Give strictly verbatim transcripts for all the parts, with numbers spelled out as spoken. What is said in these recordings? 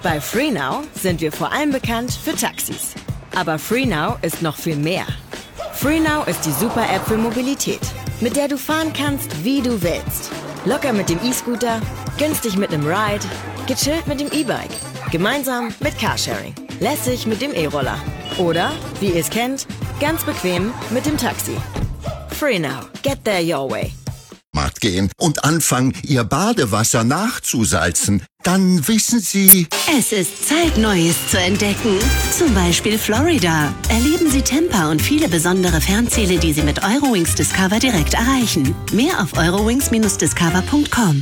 Bei FreeNow sind wir vor allem bekannt für Taxis. Aber FreeNow ist noch viel mehr. FreeNow ist die Super-App für Mobilität, mit der du fahren kannst, wie du willst. Locker mit dem E-Scooter, günstig mit einem Ride, gechillt mit dem E-Bike, gemeinsam mit Carsharing, lässig mit dem E-Roller oder, wie ihr es kennt, ganz bequem mit dem Taxi. FreeNow. Get there your way. Markt gehen und anfangen, Ihr Badewasser nachzusalzen. Dann wissen Sie... Es ist Zeit, Neues zu entdecken. Zum Beispiel Florida. Erleben Sie Temper und viele besondere Fernziele, die Sie mit Eurowings Discover direkt erreichen. Mehr auf eurowings Bindestrich discover Punkt com.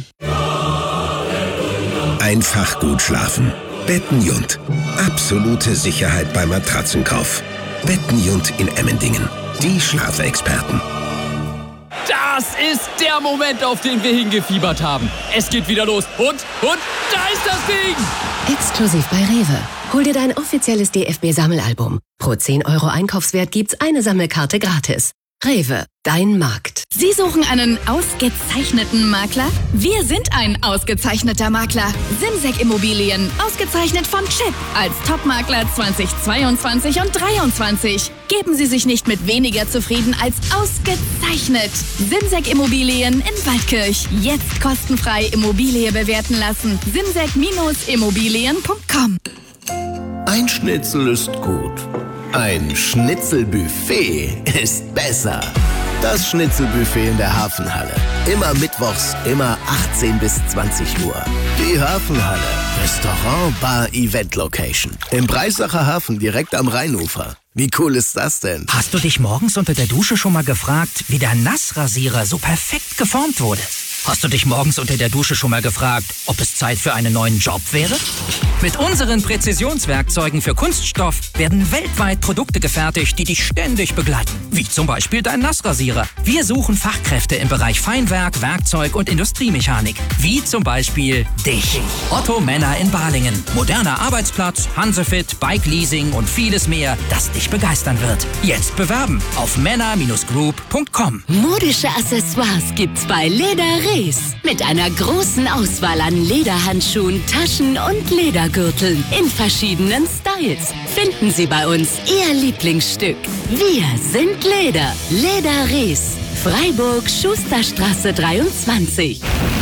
Einfach gut schlafen. Bettenjund. Absolute Sicherheit beim Matratzenkauf. Bettenjund in Emmendingen. Die Schlafexperten. Das ist der Moment, auf den wir hingefiebert haben. Es geht wieder los. Und, und, da ist das Ding! Exklusiv bei Rewe. Hol dir dein offizielles D F B-Sammelalbum. Pro zehn Euro Einkaufswert gibt's eine Sammelkarte gratis. Rewe, dein Markt. Sie suchen einen ausgezeichneten Makler? Wir sind ein ausgezeichneter Makler. Simsek Immobilien, ausgezeichnet von Chip als Topmakler zweitausendzweiundzwanzig und dreiundzwanzig. Geben Sie sich nicht mit weniger zufrieden als ausgezeichnet. Simsek Immobilien in Waldkirch. Jetzt kostenfrei Immobilie bewerten lassen. simsek Immobilien Punkt com. Ein Schnitzel ist gut. Ein Schnitzelbuffet ist besser. Das Schnitzelbuffet in der Hafenhalle. Immer mittwochs, immer achtzehn bis zwanzig Uhr. Die Hafenhalle. Restaurant, Bar, Event Location. Im Breisacher Hafen direkt am Rheinufer. Wie cool ist das denn? Hast du dich morgens unter der Dusche schon mal gefragt, wie der Nassrasierer so perfekt geformt wurde? Hast du dich morgens unter der Dusche schon mal gefragt, ob es Zeit für einen neuen Job wäre? Mit unseren Präzisionswerkzeugen für Kunststoff werden weltweit Produkte gefertigt, die dich ständig begleiten. Wie zum Beispiel dein Nassrasierer. Wir suchen Fachkräfte im Bereich Feinwerk, Werkzeug und Industriemechanik. Wie zum Beispiel dich. Otto Männer in Balingen. Moderner Arbeitsplatz, Hansefit, Bike-Leasing und vieles mehr, das dich begeistern wird. Jetzt bewerben auf männer Bindestrich group Punkt com. Modische Accessoires gibt's bei Leder Rees. Mit einer großen Auswahl an Lederhandschuhen, Taschen und Ledergürteln in verschiedenen Styles. Finden Sie bei uns Ihr Lieblingsstück. Wir sind Leder. Leder Rees. Freiburg, Schusterstraße dreiundzwanzig.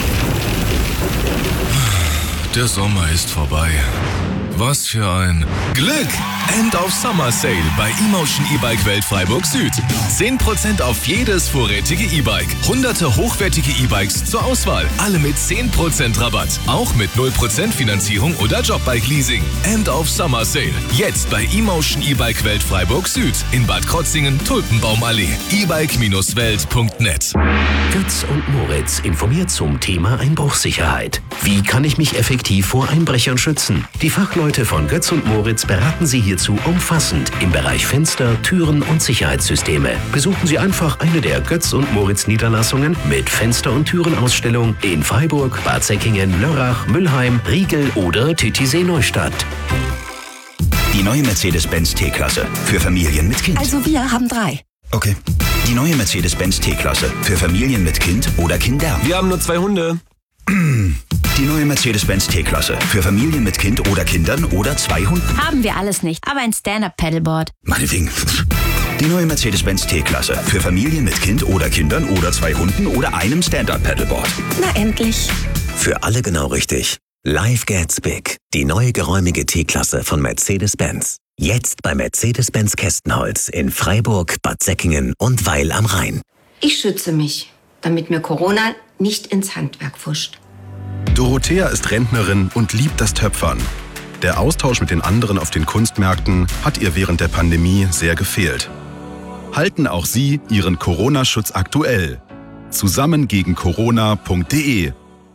Der Sommer ist vorbei. Was für ein Glück! End of Summer Sale bei eMotion E-Bike Welt Freiburg Süd. zehn Prozent auf jedes vorrätige E-Bike. Hunderte hochwertige E-Bikes zur Auswahl. Alle mit zehn Prozent Rabatt. Auch mit null Prozent Finanzierung oder Jobbike Leasing. End of Summer Sale. Jetzt bei eMotion E-Bike Welt Freiburg Süd. In Bad Krotzingen, Tulpenbaumallee. e bike Bindestrich welt Punkt net. Götz und Moritz informiert zum Thema Einbruchssicherheit. Wie kann ich mich effektiv vor Einbrechern schützen? Die Fachleute von Götz und Moritz beraten Sie hierzu umfassend im Bereich Fenster, Türen und Sicherheitssysteme. Besuchen Sie einfach eine der Götz und Moritz Niederlassungen mit Fenster- und Türenausstellung in Freiburg, Bad Säckingen, Lörrach, Müllheim, Riegel oder Titisee-Neustadt. Die neue Mercedes-Benz T-Klasse für Familien mit Kind. Also wir haben drei. Okay. Die neue Mercedes-Benz T-Klasse für Familien mit Kind oder Kindern. Wir haben nur zwei Hunde. Die neue Mercedes-Benz T-Klasse für Familien mit Kind oder Kindern oder zwei Hunden. Haben wir alles nicht, aber ein Stand-Up-Paddleboard. Meinetwegen. Die neue Mercedes-Benz T-Klasse für Familien mit Kind oder Kindern oder zwei Hunden oder einem Stand-Up-Paddleboard. Na endlich. Für alle genau richtig. Life gets big. Die neue geräumige T-Klasse von Mercedes-Benz. Jetzt bei Mercedes-Benz Kästenholz in Freiburg, Bad Säckingen und Weil am Rhein. Ich schütze mich, damit mir Corona nicht ins Handwerk pfuscht. Dorothea ist Rentnerin und liebt das Töpfern. Der Austausch mit den anderen auf den Kunstmärkten hat ihr während der Pandemie sehr gefehlt. Halten auch Sie Ihren Corona-Schutz aktuell. Zusammen gegen Corona Punkt de.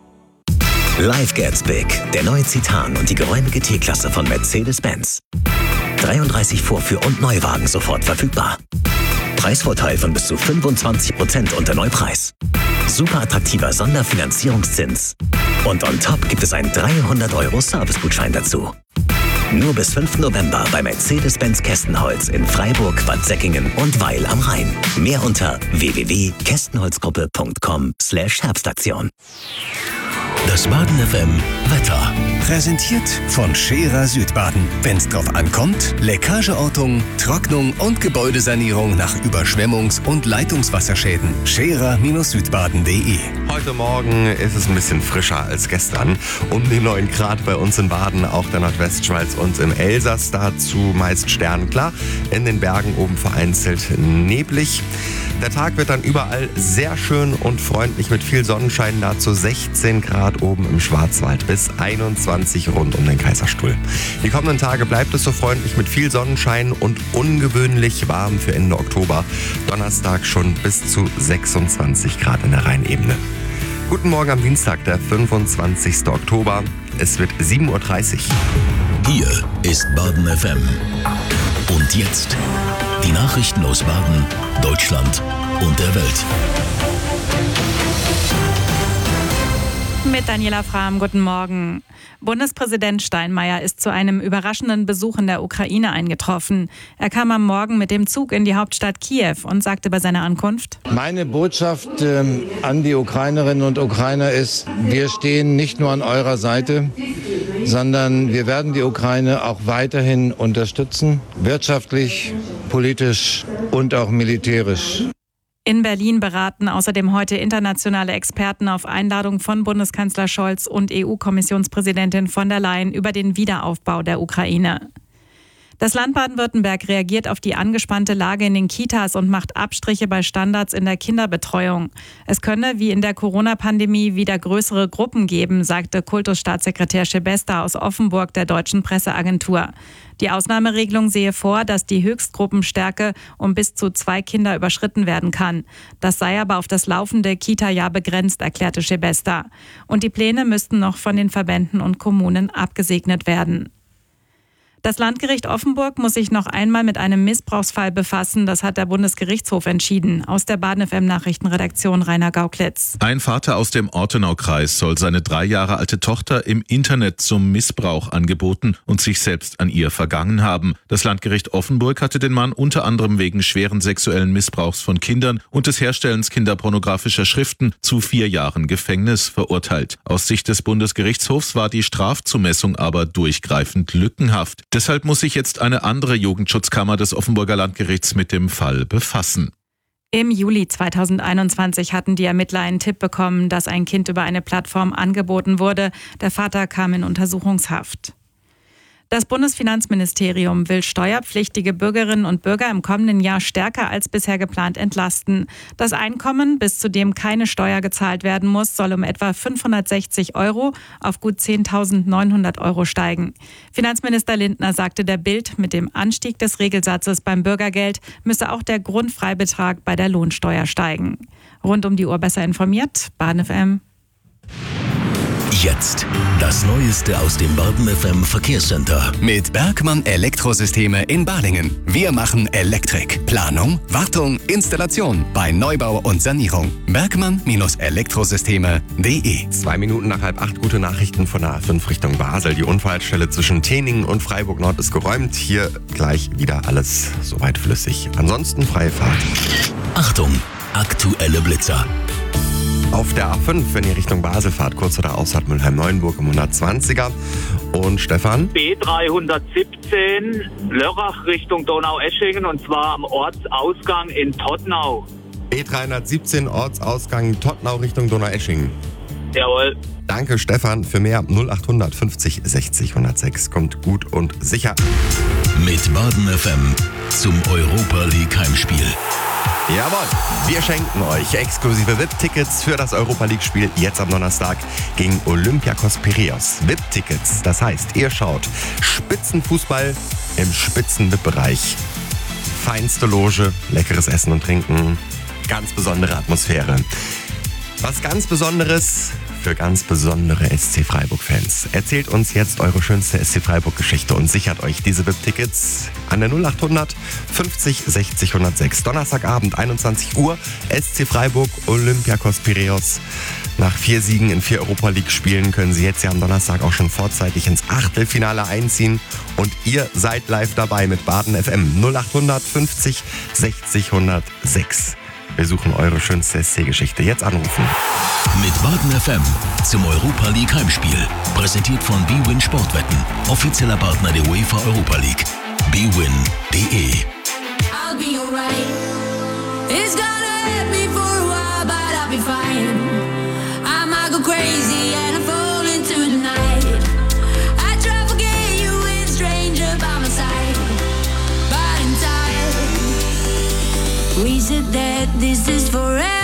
Life gets big. Der neue Citan und die geräumige T-Klasse von Mercedes-Benz. dreiunddreißig Vorführ- und Neuwagen sofort verfügbar. Preisvorteil von bis zu fünfundzwanzig Prozent unter Neupreis. Super attraktiver Sonderfinanzierungszins. Und on top gibt es einen dreihundert Euro Servicegutschein dazu. Nur bis fünften November bei Mercedes-Benz Kästenholz in Freiburg, Bad Säckingen und Weil am Rhein. Mehr unter w w w punkt kästenholzgruppe punkt com slash Herbstaktion. Das Baden F M Wetter. Präsentiert von Scherer Südbaden. Wenn's drauf ankommt, Leckageortung, Trocknung und Gebäudesanierung nach Überschwemmungs- und Leitungswasserschäden. Scherer-Südbaden punkt de. Heute Morgen ist es ein bisschen frischer als gestern. Um die neun Grad bei uns in Baden, auch der Nordwestschweiz und im Elsass. Dazu meist sternklar. In den Bergen oben vereinzelt neblig. Der Tag wird dann überall sehr schön und freundlich mit viel Sonnenschein. Dazu sechzehn Grad oben im Schwarzwald bis einundzwanzig rund um den Kaiserstuhl. Die kommenden Tage bleibt es so freundlich mit viel Sonnenschein und ungewöhnlich warm für Ende Oktober. Donnerstag schon bis zu sechsundzwanzig Grad in der Rheinebene. Guten Morgen am Dienstag, der fünfundzwanzigsten Oktober. Es wird sieben Uhr dreißig. Hier ist Baden F M. Und jetzt die Nachrichten aus Baden, Deutschland und der Welt. Mit Daniela Frahm, guten Morgen. Bundespräsident Steinmeier ist zu einem überraschenden Besuch in der Ukraine eingetroffen. Er kam am Morgen mit dem Zug in die Hauptstadt Kiew und sagte bei seiner Ankunft: Meine Botschaft äh, an die Ukrainerinnen und Ukrainer ist, wir stehen nicht nur an eurer Seite, sondern wir werden die Ukraine auch weiterhin unterstützen, wirtschaftlich, politisch und auch militärisch. In Berlin beraten außerdem heute internationale Experten auf Einladung von Bundeskanzler Scholz und E U-Kommissionspräsidentin von der Leyen über den Wiederaufbau der Ukraine. Das Land Baden-Württemberg reagiert auf die angespannte Lage in den Kitas und macht Abstriche bei Standards in der Kinderbetreuung. Es könne, wie in der Corona-Pandemie, wieder größere Gruppen geben, sagte Kultusstaatssekretär Schebesta aus Offenburg der Deutschen Presseagentur. Die Ausnahmeregelung sehe vor, dass die Höchstgruppenstärke um bis zu zwei Kinder überschritten werden kann. Das sei aber auf das laufende Kita-Jahr begrenzt, erklärte Schebesta. Und die Pläne müssten noch von den Verbänden und Kommunen abgesegnet werden. Das Landgericht Offenburg muss sich noch einmal mit einem Missbrauchsfall befassen. Das hat der Bundesgerichtshof entschieden. Aus der Baden F M Nachrichtenredaktion Rainer Gauklitz. Ein Vater aus dem Ortenaukreis soll seine drei Jahre alte Tochter im Internet zum Missbrauch angeboten und sich selbst an ihr vergangen haben. Das Landgericht Offenburg hatte den Mann unter anderem wegen schweren sexuellen Missbrauchs von Kindern und des Herstellens kinderpornografischer Schriften zu vier Jahren Gefängnis verurteilt. Aus Sicht des Bundesgerichtshofs war die Strafzumessung aber durchgreifend lückenhaft. Deshalb muss sich jetzt eine andere Jugendschutzkammer des Offenburger Landgerichts mit dem Fall befassen. Im Juli zweitausendeinundzwanzig hatten die Ermittler einen Tipp bekommen, dass ein Kind über eine Plattform angeboten wurde. Der Vater kam in Untersuchungshaft. Das Bundesfinanzministerium will steuerpflichtige Bürgerinnen und Bürger im kommenden Jahr stärker als bisher geplant entlasten. Das Einkommen, bis zu dem keine Steuer gezahlt werden muss, soll um etwa fünfhundertsechzig Euro auf gut zehntausendneunhundert Euro steigen. Finanzminister Lindner sagte der Bild, mit dem Anstieg des Regelsatzes beim Bürgergeld müsse auch der Grundfreibetrag bei der Lohnsteuer steigen. Rund um die Uhr besser informiert, Baden F M. Jetzt das Neueste aus dem Baden F M Verkehrscenter. Mit Bergmann Elektrosysteme in Balingen. Wir machen Elektrik. Planung, Wartung, Installation bei Neubau und Sanierung. Bergmann Elektrosysteme punkt de. Zwei Minuten nach halb acht, gute Nachrichten von der A fünf Richtung Basel. Die Unfallstelle zwischen Teningen und Freiburg Nord ist geräumt. Hier gleich wieder alles soweit flüssig. Ansonsten freie Fahrt. Achtung, aktuelle Blitzer. Auf der A fünf, wenn ihr Richtung Basel fahrt, kurz vor der Ausfahrt Mülheim-Neuenburg im hundertzwanziger. Und Stefan? B dreihundertsiebzehn, Lörrach Richtung Donaueschingen, und zwar am Ortsausgang in Todtnau. B dreihundertsiebzehn, Ortsausgang Todtnau Richtung Donaueschingen. Jawohl. Danke Stefan, für mehr null achthundert fünfzig sechzig hundertsechs. Kommt gut und sicher. Mit Baden F M zum Europa League Heimspiel. Jawohl, wir schenken euch exklusive V I P-Tickets für das Europa League-Spiel jetzt am Donnerstag gegen Olympiakos Piräus. V I P-Tickets, das heißt, ihr schaut Spitzenfußball im Spitzen-V I P-Bereich. Feinste Loge, leckeres Essen und Trinken, ganz besondere Atmosphäre. Was ganz Besonderes für ganz besondere S C Freiburg-Fans. Erzählt uns jetzt eure schönste S C Freiburg-Geschichte und sichert euch diese V I P-Tickets an der null achthundert fünfzig sechzig hundertsechs. Donnerstagabend, einundzwanzig Uhr, S C Freiburg, Olympiakos Piräus. Nach vier Siegen in vier Europa-League-Spielen können sie jetzt ja am Donnerstag auch schon vorzeitig ins Achtelfinale einziehen. Und ihr seid live dabei mit Baden F M null achthundert fünfzig sechzig hundertsechs. Wir suchen eure schönste S C-Geschichte. Jetzt anrufen. Mit Baden F M zum Europa League Heimspiel. Präsentiert von bwin Sportwetten. Offizieller Partner der UEFA Europa League. bwin punkt de. I'll be alright. It's gonna hurt me for a while, but I'll be fine. I might go crazy and I fall into the night. I try to forget you with a stranger by my side. But in time, we said that this is forever.